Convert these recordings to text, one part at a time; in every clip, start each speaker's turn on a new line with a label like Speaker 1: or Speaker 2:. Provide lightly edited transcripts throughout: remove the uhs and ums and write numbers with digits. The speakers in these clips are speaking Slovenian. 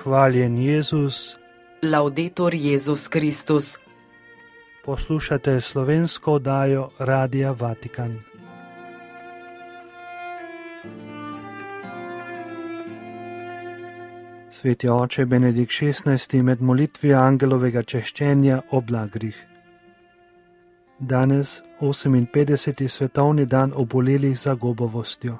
Speaker 1: Hvaljen Jezus.
Speaker 2: Laudetur Jezus Kristus.
Speaker 1: Poslušate slovensko oddajo Radia Vatikan. Sveti oče Benedikt XVI. Med molitvijo angelovega češčenja o blagrih. Danes 58. svetovni dan obolelih za gobovostjo.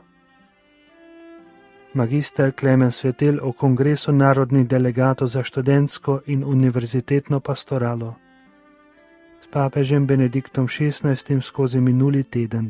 Speaker 1: Magister Klemen Svetel o kongresu narodnih delegatov za študentsko in univerzitetno pastoralo. S papežem Benediktom XVI. Skozi minuli teden.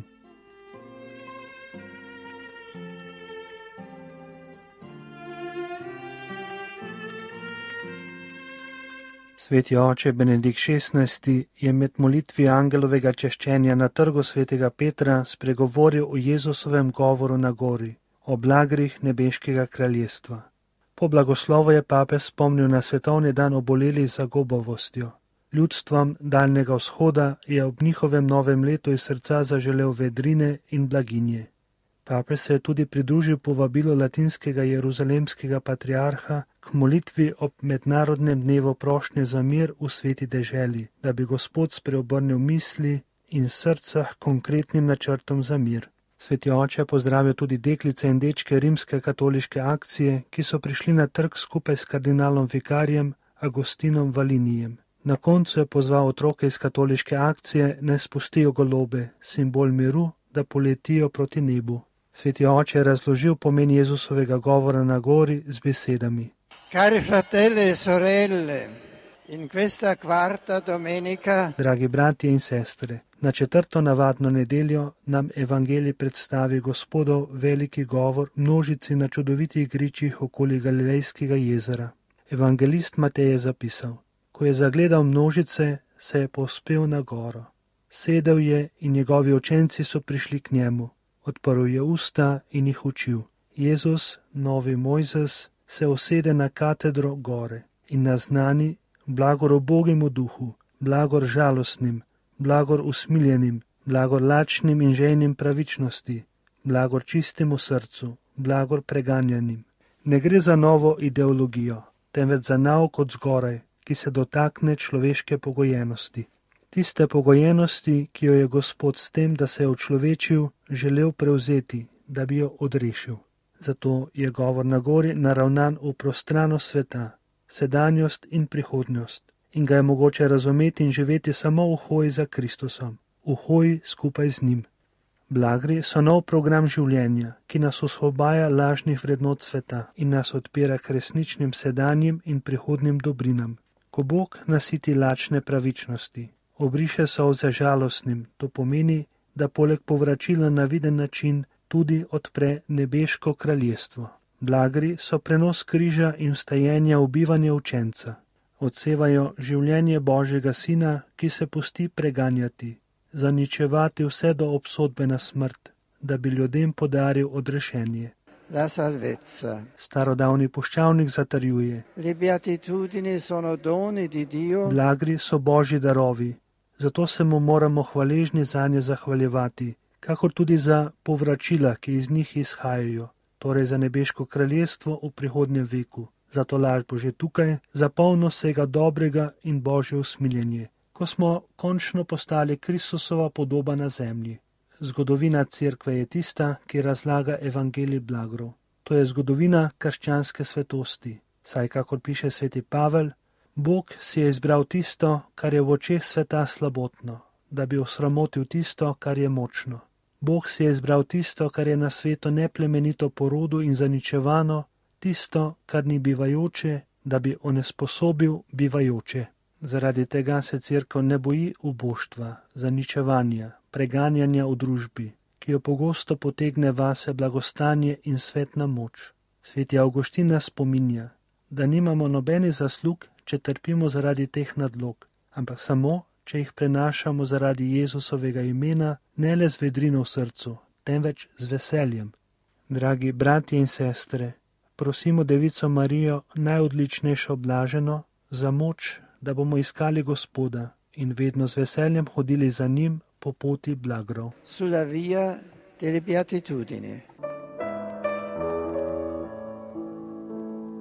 Speaker 1: Sveti oče Benedikt XVI. Je med molitvijo angelovega češčenja na trgu svetega Petra spregovoril o Jezusovem govoru na gori, o blagrih nebeškega kraljestva. Po blagoslovu je papež spomnil na svetovni dan obolelih za gobovostjo. Ljudstvom Daljnega vzhoda je ob njihovem novem letu iz srca zaželel vedrine in blaginje. Papež se je tudi pridružil povabilu latinskega jeruzalemskega patriarha k molitvi ob mednarodnem dnevu prošnje za mir v sveti deželi, da bi Gospod spreobrnil misli in srca k konkretnim načrtom za mir. Sveti oče pozdravil tudi deklice in dečke rimske katoliške akcije, ki so prišli na trg skupaj s kardinalom vikarjem Agostinom Valinijem. Na koncu je pozval otroke iz katoliške akcije, naj spustijo golobe, simbol miru, da poletijo proti nebu. Sveti oče je razložil pomen Jezusovega govora na gori z besedami.
Speaker 3: Cari fratelli e sorelle, in questa quarta domenica,
Speaker 1: dragi bratje in sestre, na četrto navadno nedeljo nam evangelij predstavi Gospodov veliki govor množici na čudovitih gričih okoli Galilejskega jezera. Evangelist Matej je zapisal: ko je zagledal množice, se je povzpel na goro. Sedel je in njegovi učenci so prišli k njemu. Odprl je usta in jih učil. Jezus, novi Mojzes, se usede na katedro gore in naznani: blagor ubogemu duhu, blagor žalostnim, blagor usmiljenim, blagor lačnim in žejnim pravičnosti, blagor čistemu srcu, blagor preganjanim. Ne gre za novo ideologijo, temveč za nauk od zgoraj, ki se dotakne človeške pogojenosti. Tiste pogojenosti, ki jo je Gospod s tem, da se je učlovečil, želel prevzeti, da bi jo odrešil. Zato je govor na gori naravnan v prostranost sveta, sedanjost in prihodnost, in ga je mogoče razumeti in živeti samo v hoji za Kristusom, v hoji skupaj z njim. Blagri so nov program življenja, ki nas osvobaja lažnih vrednot sveta in nas odpira k resničnim sedanjim in prihodnim dobrinam. Ko Bog nasiti lačne pravičnosti, obriše solze žalostnim, to pomeni, da poleg povračila na viden način tudi odpre nebeško kraljestvo. Blagri so prenos križa in vstajenja v bivanje učenca. Odsevajo življenje Božjega Sina, ki se pusti preganjati, zaničevati vse do obsodbe na smrt, da bi ljudem podaril odrešenje.
Speaker 3: la salvezza.
Speaker 1: Starodavni puščavnik zatrjuje:
Speaker 3: Le beatitudini sono doni di Dio.
Speaker 1: Blagri so Božji darovi, zato se mu moramo hvaležni zanje zahvaljevati, kakor tudi za povračila, ki iz njih izhajajo, torej za nebeško kraljestvo v prihodnjem veku, za to lažbo že tukaj, za polno vsega dobrega in Božje usmiljenje, ko smo končno postali Kristusova podoba na zemlji. Zgodovina cerkve je tista, ki razlaga evangelij blagrov. To je zgodovina krščanske svetosti, saj, kakor piše sveti Pavel, Bog si je izbral tisto, kar je v očeh sveta slabotno, da bi osramotil tisto, kar je močno. Bog si je izbral tisto, kar je na svetu neplemenito po rodu in zaničevano, tisto, kar ni bivajoče, da bi onesposobil bivajoče. Zaradi tega se cerkev ne boji uboštva, zaničevanja, preganjanja v družbi, ki jo pogosto potegne vase blagostanje in svetna moč. Sveti Avguštin nas spominja, da nimamo nobenih zaslug, če trpimo zaradi teh nadlog, ampak samo, če jih prenašamo zaradi Jezusovega imena, ne le z vedrino v srcu, temveč z veseljem. Dragi bratje in sestre, prosimo Devico Marijo, najodličnejšo blaženo, za moč, da bomo iskali Gospoda in vedno z veseljem hodili za njim po poti blagrov.
Speaker 3: Sulla via delle beatitudini.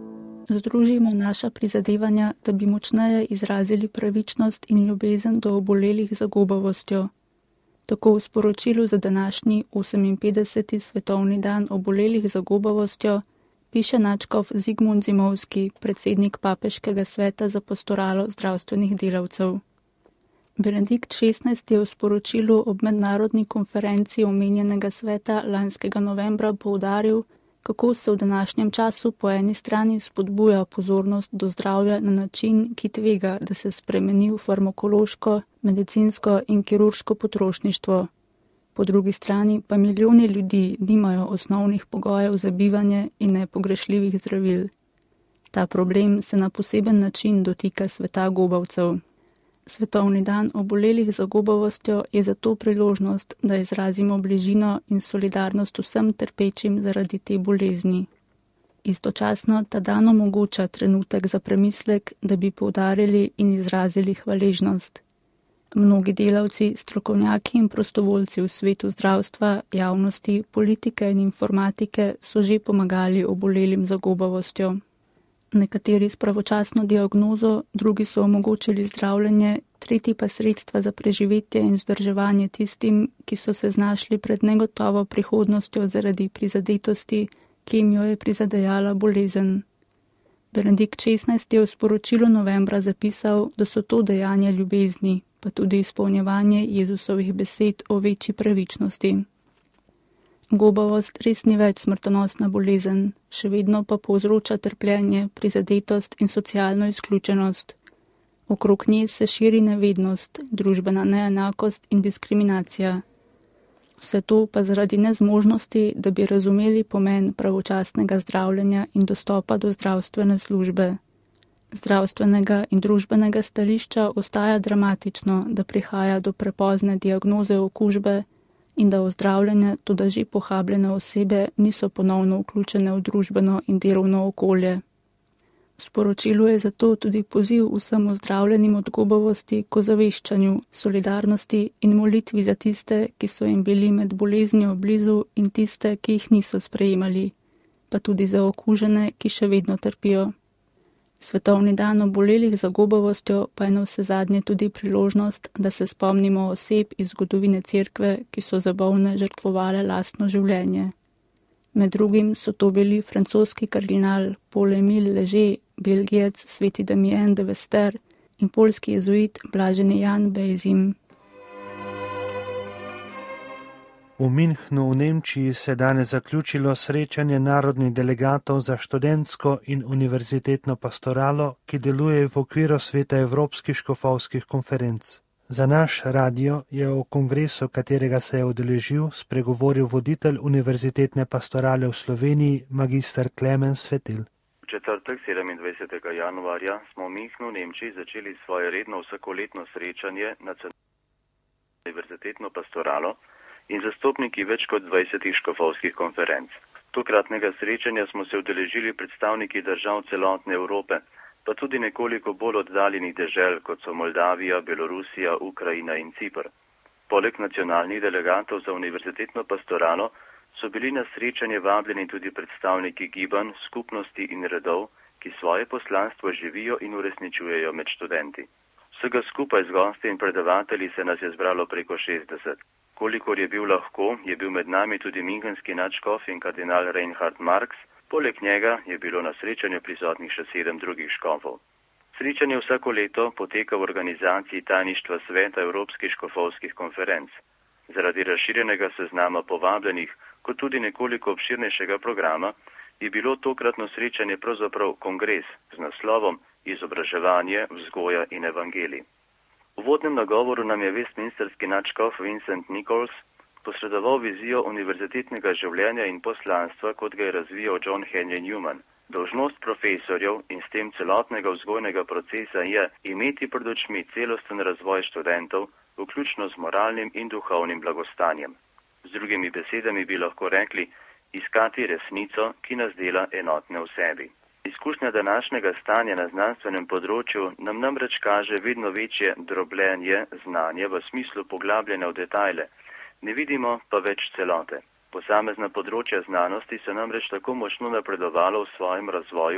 Speaker 4: Združimo naša prizadevanja, da bi močneje izrazili pravičnost in ljubezen do obolelih za gobavostjo. Tako v sporočilu za današnji 58. svetovni dan obolelih za gobavostjo piše nadškof Zigmund Zimovski, predsednik Papeškega sveta za pastoralo zdravstvenih delavcev. Benedikt XVI. Je v sporočilu ob mednarodni konferenci omenjenega sveta lanskega novembra poudaril, kako se v današnjem času po eni strani spodbuja pozornost do zdravja na način, ki tvega, da se spremeni v farmakološko, medicinsko in kirurško potrošništvo. Po drugi strani pa milijoni ljudi nimajo osnovnih pogojev za bivanje in nepogrešljivih zdravil. Ta problem se na poseben način dotika sveta gobavcev. Svetovni dan obolelih za gobavostjo je zato priložnost, da izrazimo bližino in solidarnost vsem trpečim zaradi te bolezni. Istočasno ta dan omogoča trenutek za premislek, da bi poudarili in izrazili hvaležnost. Mnogi delavci, strokovnjaki in prostovoljci v svetu zdravstva, javnosti, politike in informatike so že pomagali obolelim za gobavostjo. Nekateri s pravočasno diagnozo, drugi so omogočili zdravljenje, tretji pa sredstva za preživetje in vzdrževanje tistim, ki so se znašli pred negotovo prihodnostjo zaradi prizadetosti, ki jim jo je prizadejala bolezen. Benedikt XVI. Je v sporočilu novembra zapisal, da so to dejanja ljubezni, pa tudi izpolnjevanje Jezusovih besed o večji pravičnosti. Gobavost res ni več smrtonosna bolezen, še vedno pa povzroča trpljenje, prizadetost in socialno izključenost. Okrog nje se širi nevednost, družbena neenakost in diskriminacija. Vse to pa zaradi nezmožnosti, da bi razumeli pomen pravočasnega zdravljenja in dostopa do zdravstvene službe. Zdravstvenega in družbenega stališča ostaja dramatično, da prihaja do prepozne diagnoze okužbe in da ozdravljene, tudi že pohabljene osebe niso ponovno vključene v družbeno in delovno okolje. V sporočilu je zato tudi poziv vsem ozdravljenim od gobavosti k ozaveščanju, solidarnosti in molitvi za tiste, ki so jim bili med boleznijo blizu in tiste, ki jih niso sprejemali, pa tudi za okužene, ki še vedno trpijo. Svetovni dan obolelih za gobavostjo pa je navsezadnje tudi priložnost, da se spomnimo oseb iz zgodovine cerkve, ki so za bolne žrtvovale lastno življenje. Med drugim so to bili francoski kardinal Paul-Émile Léger, Belgijec sveti Damien de Vester in poljski jezuit blaženi Jan Bejzim.
Speaker 1: V Münchnu v Nemčiji se je danes zaključilo srečanje narodnih delegatov za študentsko in univerzitetno pastoralo, ki deluje v okviru sveta evropskih škofovskih konferenc. Za naš radio je o kongresu, katerega se je udeležil, spregovoril voditelj univerzitetne pastorale v Sloveniji, magister Klemen Svetil.
Speaker 5: V četrtek 27. januarja smo v Münchnu v Nemčiji začeli svoje redno vsakoletno srečanje nacionalno univerzitetno pastoralo in zastopniki več kot 20 škofovskih konferenc. Tokratnega srečanja smo se udeležili predstavniki držav celotne Evrope, pa tudi nekoliko bolj oddaljenih dežel, kot so Moldavija, Belorusija, Ukrajina in Cipr. Poleg nacionalnih delegatov za univerzitetno pastoralo so bili na srečanje vabljeni tudi predstavniki gibanj, skupnosti in redov, ki svoje poslanstvo živijo in uresničujejo med študenti. Vsega skupaj z gosti in predavatelji se nas je zbralo preko 60. Kolikor je bil lahko, je bil med nami tudi münchenski nadškof in kardinal Reinhard Marx, poleg njega je bilo na srečanju prisotnih še 7 drugih škofov. Srečanje vsako leto poteka v organizaciji tajništva sveta Evropskih škofovskih konferenc. Zaradi razširjenega seznama povabljenih, kot tudi nekoliko obširnejšega programa, je bilo tokratno srečanje pravzaprav kongres z naslovom Izobraževanje, vzgoja in evangelij. V uvodnem nagovoru nam je westminsterski nadškof Vincent Nichols posredoval vizijo univerzitetnega življenja in poslanstva, kot ga je razvijal John Henry Newman. Dolžnost profesorjev in s tem celotnega vzgojnega procesa je imeti pred očmi celosten razvoj študentov, vključno z moralnim in duhovnim blagostanjem. Z drugimi besedami bi lahko rekli, iskati resnico, ki nas dela enotne v sebi. Izkušnja današnjega stanja na znanstvenem področju nam namreč kaže vedno večje drobljenje znanja v smislu poglabljanja v detajle. Ne vidimo pa več celote. Posamezna področja znanosti so namreč tako močno napredovalo v svojem razvoju,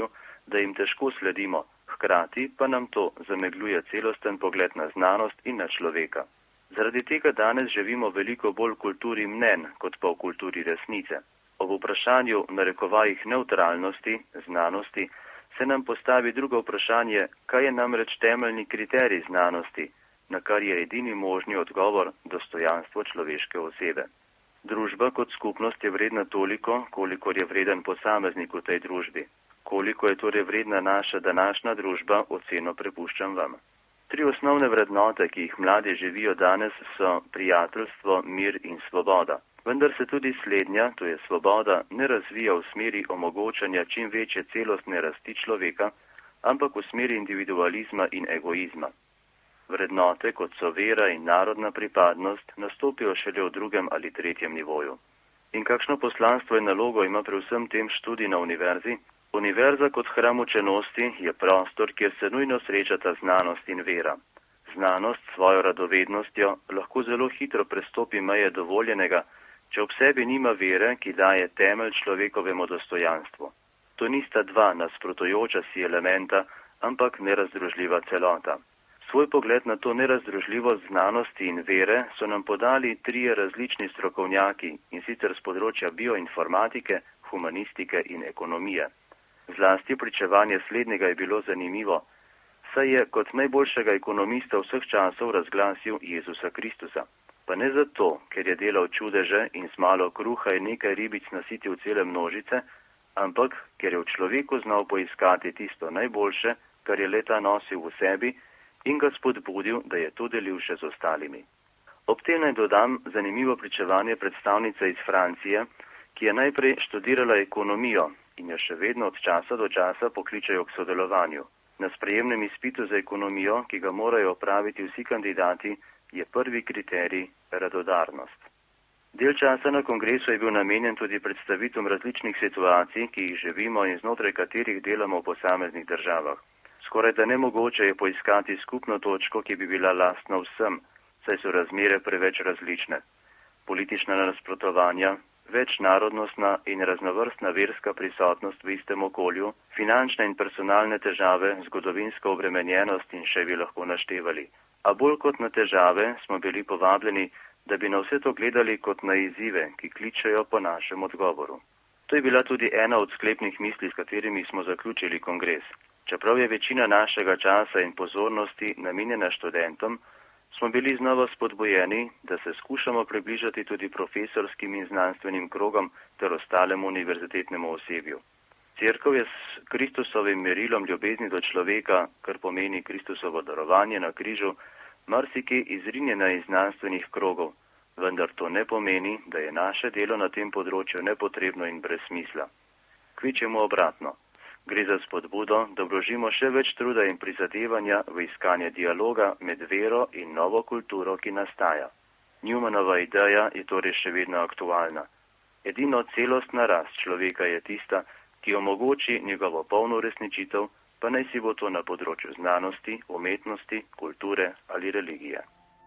Speaker 5: da jim težko sledimo, hkrati pa nam to zamegljuje celosten pogled na znanost in na človeka. Zaradi tega danes živimo veliko bolj v kulturi mnen, kot pa v kulturi resnice. Ob vprašanju narekovajih neutralnosti, znanosti, se nam postavi drugo vprašanje, kaj je namreč temeljni kriterij znanosti, na kar je edini možni odgovor dostojanstvo človeške osebe. Družba kot skupnost je vredna toliko, kolikor je vreden posameznik v tej družbi. Koliko je torej vredna naša današnja družba, oceno prepuščam vam. 3 osnovne vrednote, ki jih mladi živijo danes, so prijateljstvo, mir in svoboda. Vendar se tudi slednja, to je svoboda, ne razvija v smeri omogočanja čim večje celostne rasti človeka, ampak v smeri individualizma in egoizma. Vrednote, kot so vera in narodna pripadnost, nastopijo šele v 2. ali 3. nivoju. In kakšno poslanstvo in nalogo ima pri vsem tem študij na univerzi? Univerza kot hram učenosti je prostor, kjer se nujno srečata znanost in vera. Znanost s svojo radovednostjo lahko zelo hitro prestopi meje dovoljenega, če ob sebi nima vere, ki daje temelj človekovemu dostojanstvu. To nista 2 nasprotujoča si elementa, ampak nerazdružljiva celota. Svoj pogled na to nerazdružljivost znanosti in vere so nam podali 3 različni strokovnjaki, in sicer z področja bioinformatike, humanistike in ekonomije. Zlasti pričevanje slednjega je bilo zanimivo, saj je kot najboljšega ekonomista vseh časov razglasil Jezusa Kristusa. Pa ne zato, ker je delal čudeže in z malo kruha in nekaj ribic nasitil cele množice, ampak ker je v človeku znal poiskati tisto najboljše, kar je leta nosil v sebi, in ga spodbudil, da je to delil še z ostalimi. Ob tem naj dodam zanimivo pričevanje predstavnice iz Francije, ki je najprej študirala ekonomijo in jo še vedno od časa do časa pokličejo k sodelovanju. Na sprejemnem izpitu za ekonomijo, ki ga morajo opraviti vsi kandidati, je prvi kriterij radodarnost. Del časa na kongresu je bil namenjen tudi predstavitvam različnih situacij, ki jih živimo in znotraj katerih delamo v posameznih državah. Skoraj da nemogoče je poiskati skupno točko, ki bi bila lastna vsem, saj so razmere preveč različne. Politična nasprotovanja, večnarodnostna in raznovrstna verska prisotnost v istem okolju, finančne in personalne težave, zgodovinska obremenjenost in še bi lahko naštevali. A bolj kot na težave smo bili povabljeni, da bi na vse to gledali kot na izzive, ki kličejo po našem odgovoru. To je bila tudi ena od sklepnih misli, s katerimi smo zaključili kongres. Čeprav je večina našega časa in pozornosti namenjena študentom, smo bili znova spodbujeni, da se skušamo približati tudi profesorskim in znanstvenim krogom ter ostalemu univerzitetnemu osebju. Cerkev je s Kristusovim merilom ljubezni do človeka, kar pomeni Kristusovo darovanje na križu, marsikje izrinjena iz znanstvenih krogov, vendar to ne pomeni, da je naše delo na tem področju nepotrebno in brez smisla. Kvečemo obratno. Gre za spodbudo, da vložimo še več truda in prizadevanja v iskanje dialoga med vero in novo kulturo, ki nastaja. Newmanova ideja je torej še vedno aktualna. Edino celostna rast človeka je tista, ki omogoči njegovo polno uresničitev, pa naj si bo to na področju znanosti, umetnosti, kulture ali religije.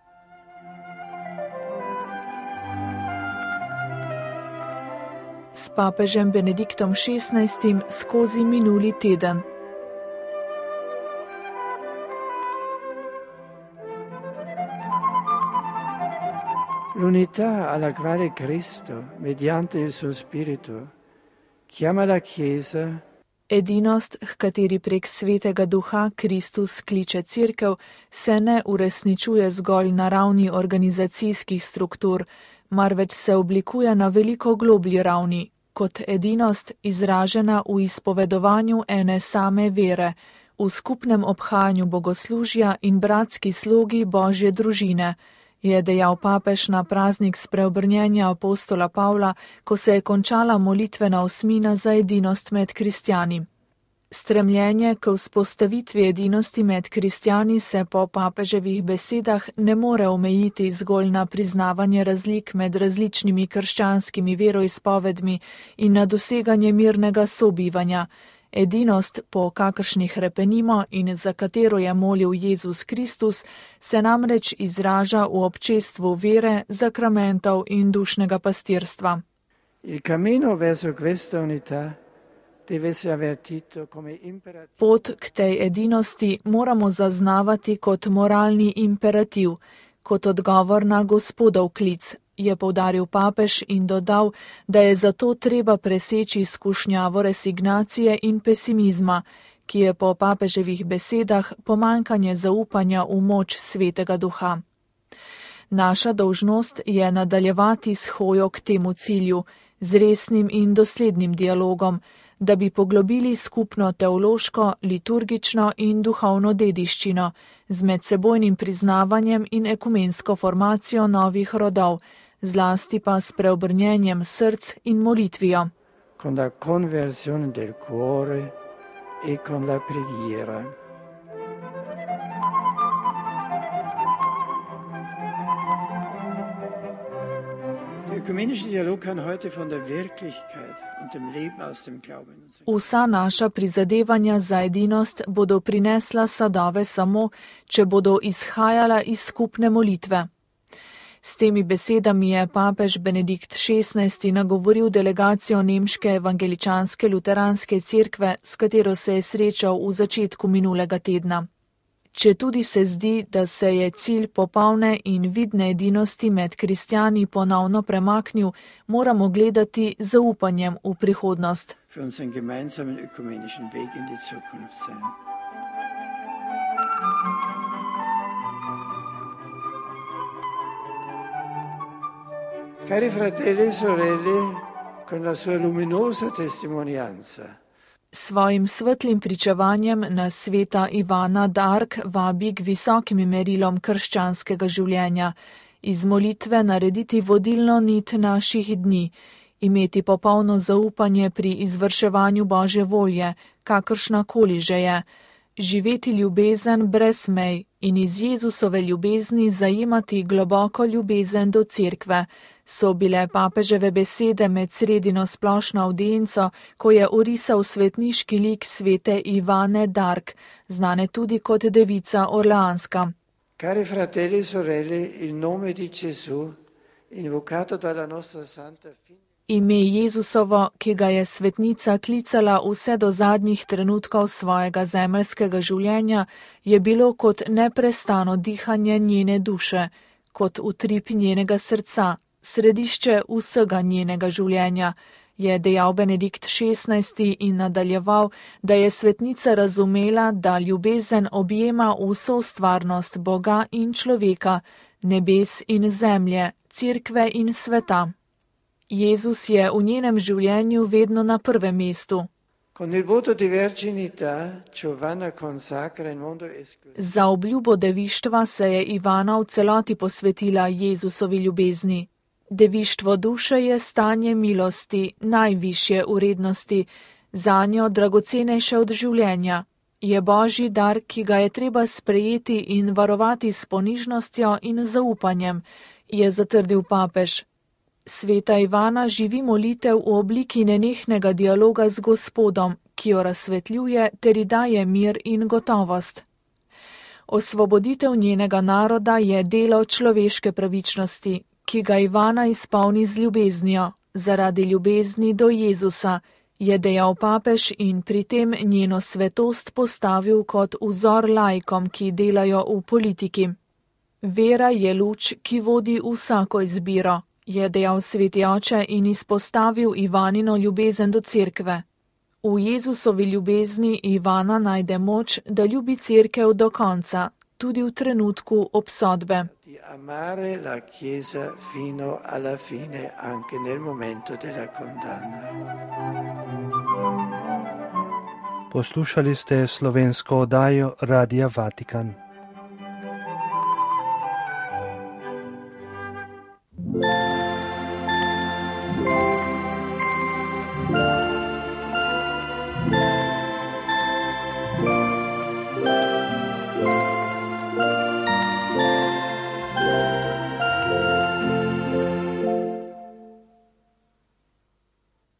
Speaker 6: S papežem Benediktom XVI skozi minuli teden.
Speaker 3: L'unità alla quale Cristo, mediante il suo Spirito, chiama la Chiesa.
Speaker 6: Edinost, h kateri prek Svetega Duha Kristus kliče Cerkev, se ne uresničuje zgolj na ravni organizacijskih struktur, marveč se oblikuje na veliko globlji ravni, kot edinost izražena v izpovedovanju ene same vere, v skupnem obhajanju bogoslužja in bratski slogi Božje družine, je dejal papež na praznik spreobrnjenja apostola Pavla, ko se je končala molitvena osmina za edinost med kristjani. Stremljenje k vzpostavitvi edinosti med kristjani se po papeževih besedah ne more omejiti zgolj na priznavanje razlik med različnimi krščanskimi veroizpovedmi in na doseganje mirnega sobivanja. Edinost, po kakršnih repenimo in za katero je molil Jezus Kristus, se namreč izraža v občestvu vere, sakramentov in dušnega pastirstva.
Speaker 3: Il cammino verso questa unità
Speaker 6: Pot k tej edinosti moramo zaznavati kot moralni imperativ, kot odgovor na Gospodov klic, je poudaril papež in dodal, da je zato treba preseči skušnjavo resignacije in pesimizma, ki je po papeževih besedah pomanjkanje zaupanja v moč Svetega Duha. Naša dolžnost je nadaljevati s hojo k temu cilju, z resnim in doslednim dialogom, da bi poglobili skupno teološko, liturgično in duhovno dediščino, z medsebojnim priznavanjem in ekumensko formacijo novih rodov, zlasti pa s preobrnjenjem src in molitvijo.
Speaker 3: Con la conversione del cuore e con la preghiera.
Speaker 6: Vsa naša prizadevanja za edinost bodo prinesla sadove samo, če bodo izhajala iz skupne molitve. S temi besedami je papež Benedikt XVI nagovoril delegacijo Nemške evangeličanske luteranske cerkve, s katero se je srečal v začetku minulega tedna. Četudi se zdi, da se je cilj popolne in vidne edinosti med kristjani ponovno premaknil, moramo gledati z zaupanjem v prihodnost.
Speaker 3: Cari fratelli e sorelle, con la sua luminosa testimonianza.
Speaker 6: Svojim svetlim pričevanjem nas sveta Ivana Dark vabi k visokim merilom krščanskega življenja, iz molitve narediti vodilno nit naših dni, imeti popolno zaupanje pri izvrševanju Božje volje, kakršnakoli že je, živeti ljubezen brez mej in iz Jezusove ljubezni zajemati globoko ljubezen do cerkve, so bile papeževe besede med sredino splošno avdienco, ko je orisal svetniški lik svete Ivane Dark, znane tudi kot devica Orleanska.
Speaker 3: Cari fratelli e sorelle, il nome di Gesù, invocato dalla nostra santa fine.
Speaker 6: Ime Jezusovo, ki ga je svetnica klicala vse do zadnjih trenutkov svojega zemeljskega življenja, je bilo kot neprestano dihanje njene duše, kot utrip njenega srca, središče vsega njenega življenja, je dejal Benedikt XVI in nadaljeval, da je svetnica razumela, da ljubezen objema vso stvarnost Boga in človeka, nebes in zemlje, cerkve in sveta. Jezus je v njenem življenju vedno na prvem mestu. Za obljubo devištva se je Ivana v celoti posvetila Jezusovi ljubezni. Devištvo duše je stanje milosti, najvišje vrednosti, zanjo dragocenejše od življenja. Je Božji dar, ki ga je treba sprejeti in varovati s ponižnostjo in zaupanjem, je zatrdil papež. Sveta Ivana živi molitev v obliki nenehnega dialoga z Gospodom, ki jo razsvetljuje ter ji daje mir in gotovost. Osvoboditev njenega naroda je delo človeške pravičnosti, ki ga Ivana izpolni z ljubeznijo, zaradi ljubezni do Jezusa, je dejal papež in pri tem njeno svetost postavil kot vzor laikom, ki delajo v politiki. Vera je luč, ki vodi vsako izbiro, je dejal sveti oče in izpostavil Ivanino ljubezen do cerkve. V Jezusovi ljubezni Ivana najde moč, da ljubi cerkev do konca, tudi v trenutku obsodbe.
Speaker 3: Amare la Chiesa fino alla fine, anche nel momento della condanna.
Speaker 1: Poslušali ste slovensko oddajo Radia Vatikan.